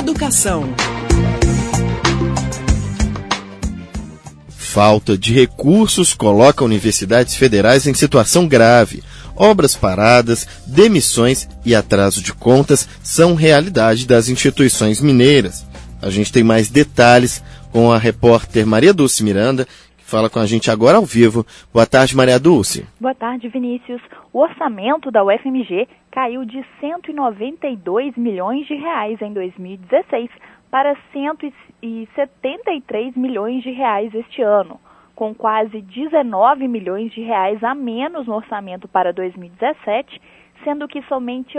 Educação. Falta de recursos coloca universidades federais em situação grave. Obras paradas, demissões e atraso de contas são realidade das instituições mineiras. A gente tem mais detalhes com a repórter Maria Dulce Miranda, que fala com a gente agora ao vivo. Boa tarde, Maria Dulce. Boa tarde, Vinícius. O orçamento da UFMG caiu de 192 milhões de reais em 2016 para 173 milhões de reais este ano, com quase 19 milhões de reais a menos no orçamento para 2017, sendo que somente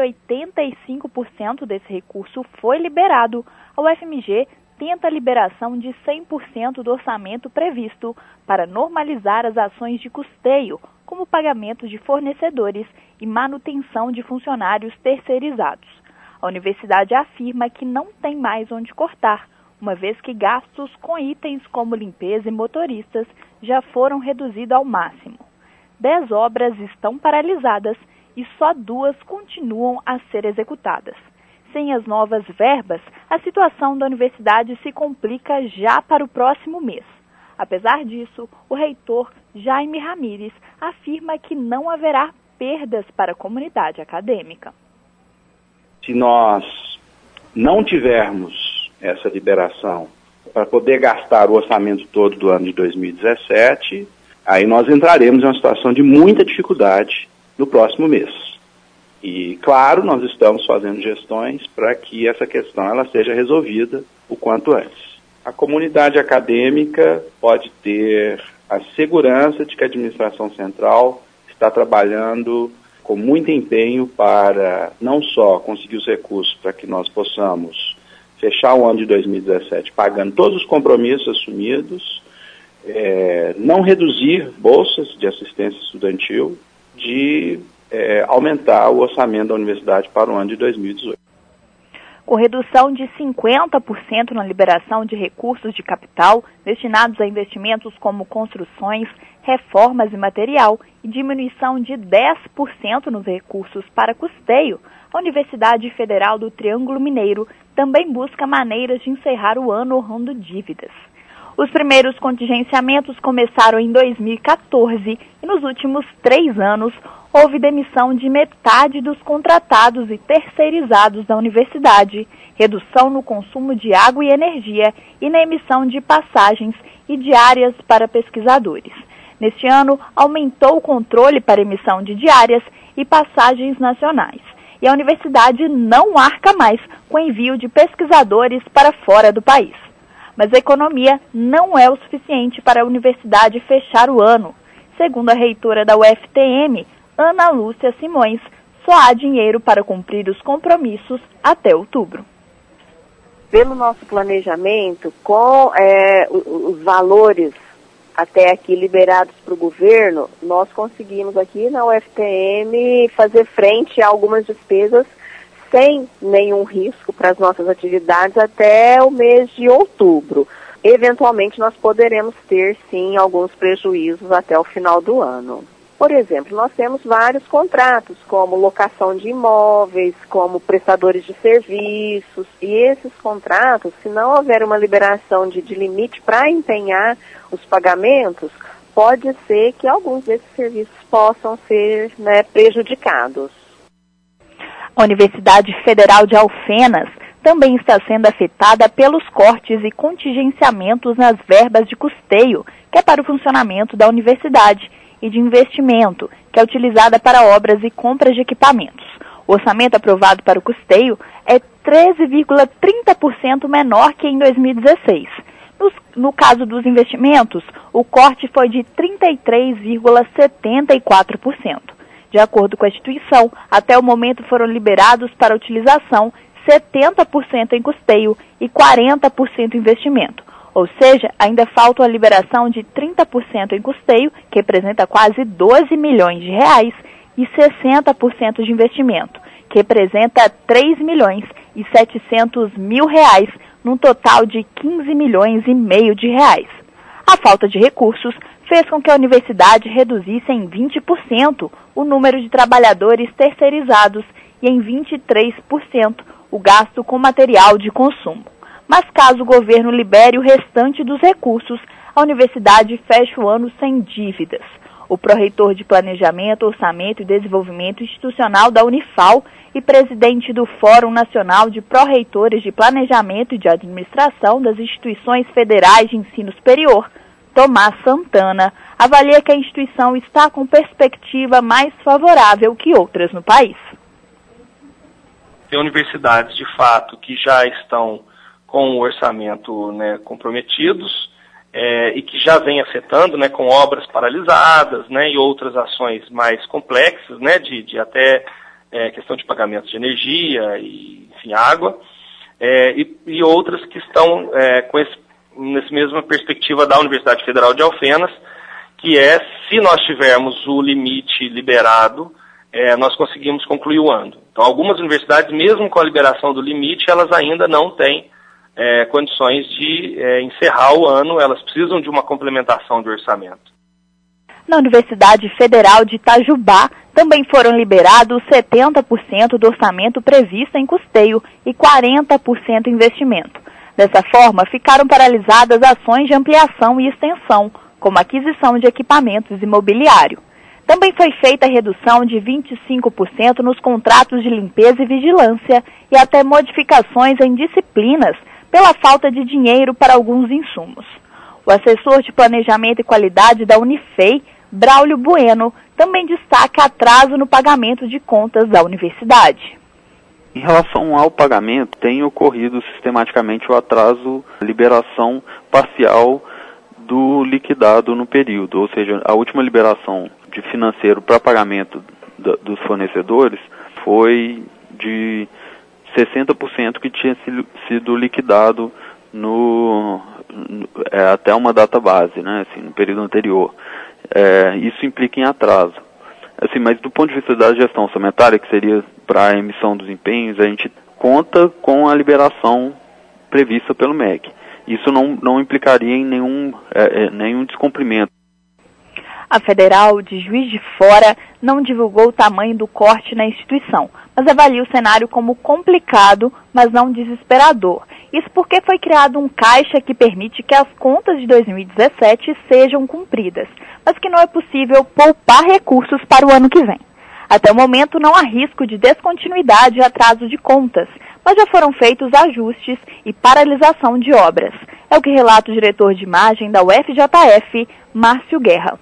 85% desse recurso foi liberado. A UFMG tenta a liberação de 100% do orçamento previsto para normalizar as ações de custeio, como pagamento de fornecedores e manutenção de funcionários terceirizados. A universidade afirma que não tem mais onde cortar, uma vez que gastos com itens como limpeza e motoristas já foram reduzidos ao máximo. 10 obras estão paralisadas e só 2 continuam a ser executadas. Sem as novas verbas, a situação da universidade se complica já para o próximo mês. Apesar disso, o reitor Jaime Ramírez afirma que não haverá perdas para a comunidade acadêmica. Se nós não tivermos essa liberação para poder gastar o orçamento todo do ano de 2017, aí nós entraremos em uma situação de muita dificuldade no próximo mês. E, claro, nós estamos fazendo gestões para que essa questão ela seja resolvida o quanto antes. A comunidade acadêmica pode ter a segurança de que a administração central está trabalhando com muito empenho para não só conseguir os recursos para que nós possamos fechar o ano de 2017 pagando todos os compromissos assumidos, não reduzir bolsas de assistência estudantil, de aumentar o orçamento da universidade para o ano de 2018. Com redução de 50% na liberação de recursos de capital destinados a investimentos como construções, reformas e material e diminuição de 10% nos recursos para custeio, a Universidade Federal do Triângulo Mineiro também busca maneiras de encerrar o ano honrando dívidas. Os primeiros contingenciamentos começaram em 2014 e nos últimos 3 anos houve demissão de metade dos contratados e terceirizados da universidade, redução no consumo de água e energia e na emissão de passagens e diárias para pesquisadores. Neste ano, aumentou o controle para emissão de diárias e passagens nacionais. E a universidade não arca mais com o envio de pesquisadores para fora do país. Mas a economia não é o suficiente para a universidade fechar o ano. Segundo a reitora da UFTM, Ana Lúcia Simões, só há dinheiro para cumprir os compromissos até outubro. Pelo nosso planejamento, com os valores até aqui liberados para o governo, nós conseguimos aqui na UFTM fazer frente a algumas despesas sem nenhum risco para as nossas atividades até o mês de outubro. Eventualmente, nós poderemos ter, sim, alguns prejuízos até o final do ano. Por exemplo, nós temos vários contratos, como locação de imóveis, como prestadores de serviços, e esses contratos, se não houver uma liberação de limite para empenhar os pagamentos, pode ser que alguns desses serviços possam ser prejudicados. A Universidade Federal de Alfenas também está sendo afetada pelos cortes e contingenciamentos nas verbas de custeio, que é para o funcionamento da universidade, e de investimento, que é utilizada para obras e compras de equipamentos. O orçamento aprovado para o custeio é 13,30% menor que em 2016. No caso dos investimentos, o corte foi de 33,74%. De acordo com a instituição, até o momento foram liberados para utilização 70% em custeio e 40% em investimento. Ou seja, ainda falta a liberação de 30% em custeio, que representa quase 12 milhões de reais, e 60% de investimento, que representa 3 milhões e 700 mil reais, num total de 15 milhões e meio de reais. A falta de recursos fez com que a universidade reduzisse em 20% o número de trabalhadores terceirizados e em 23% o gasto com material de consumo. Mas caso o governo libere o restante dos recursos, a universidade fecha o ano sem dívidas. O pró-reitor de Planejamento, Orçamento e Desenvolvimento Institucional da Unifal e presidente do Fórum Nacional de Pró-Reitores de Planejamento e de Administração das Instituições Federais de Ensino Superior, Tomás Santana, avalia que a instituição está com perspectiva mais favorável que outras no país. Tem universidades, de fato, que já estão com o orçamento, comprometidos, e que já vem afetando, com obras paralisadas, e outras ações mais complexas, de até questão de pagamento de energia e, enfim, água, e outras que estão nessa mesma perspectiva da Universidade Federal de Alfenas, que se nós tivermos o limite liberado, nós conseguimos concluir o ano. Então, algumas universidades, mesmo com a liberação do limite, elas ainda não têm condições de encerrar o ano, elas precisam de uma complementação de orçamento. Na Universidade Federal de Itajubá, também foram liberados 70% do orçamento previsto em custeio e 40% em investimento. Dessa forma, ficaram paralisadas ações de ampliação e extensão, como aquisição de equipamentos e mobiliário. Também foi feita a redução de 25% nos contratos de limpeza e vigilância e até modificações em disciplinas pela falta de dinheiro para alguns insumos. O assessor de Planejamento e Qualidade da Unifei, Braulio Bueno, também destaca atraso no pagamento de contas da universidade. Em relação ao pagamento, tem ocorrido sistematicamente o atraso, liberação parcial do liquidado no período, ou seja, a última liberação de financeiro para pagamento dos fornecedores foi de 60% que tinha sido liquidado até uma data base, no período anterior. Isso implica em atraso. Mas do ponto de vista da gestão orçamentária, que seria para a emissão dos empenhos, a gente conta com a liberação prevista pelo MEC. Isso não implicaria em nenhum descumprimento. A Federal de Juiz de Fora não divulgou o tamanho do corte na instituição, mas avalia o cenário como complicado, mas não desesperador. Isso porque foi criado um caixa que permite que as contas de 2017 sejam cumpridas, mas que não é possível poupar recursos para o ano que vem. Até o momento não há risco de descontinuidade e atraso de contas, mas já foram feitos ajustes e paralisação de obras. É o que relata o diretor de imagem da UFJF, Márcio Guerra.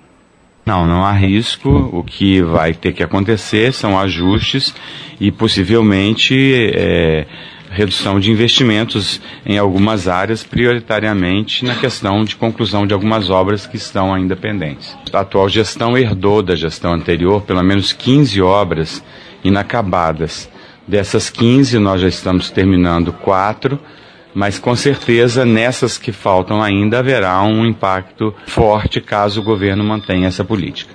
Não há risco. O que vai ter que acontecer são ajustes e possivelmente redução de investimentos em algumas áreas, prioritariamente na questão de conclusão de algumas obras que estão ainda pendentes. A atual gestão herdou da gestão anterior pelo menos 15 obras inacabadas. Dessas 15, nós já estamos terminando 4, mas com certeza nessas que faltam ainda haverá um impacto forte caso o governo mantenha essa política.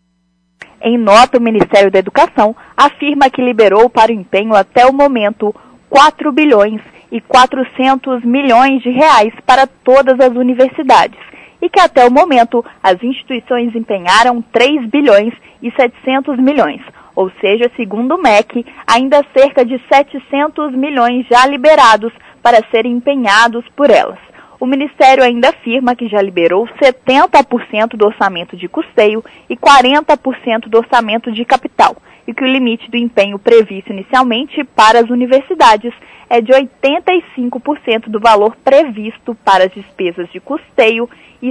Em nota, o Ministério da Educação afirma que liberou para o empenho até o momento 4 bilhões e 400 milhões de reais para todas as universidades e que até o momento as instituições empenharam 3 bilhões e 700 milhões, ou seja, segundo o MEC, ainda cerca de 700 milhões já liberados para serem empenhados por elas. O Ministério ainda afirma que já liberou 70% do orçamento de custeio e 40% do orçamento de capital, e que o limite do empenho previsto inicialmente para as universidades é de 85% do valor previsto para as despesas de custeio e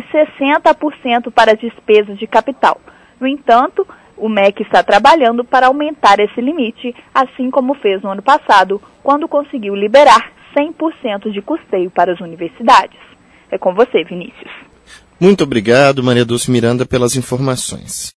60% para as despesas de capital. No entanto, o MEC está trabalhando para aumentar esse limite, assim como fez no ano passado, quando conseguiu liberar 100% de custeio para as universidades. É com você, Vinícius. Muito obrigado, Maria Dulce Miranda, pelas informações.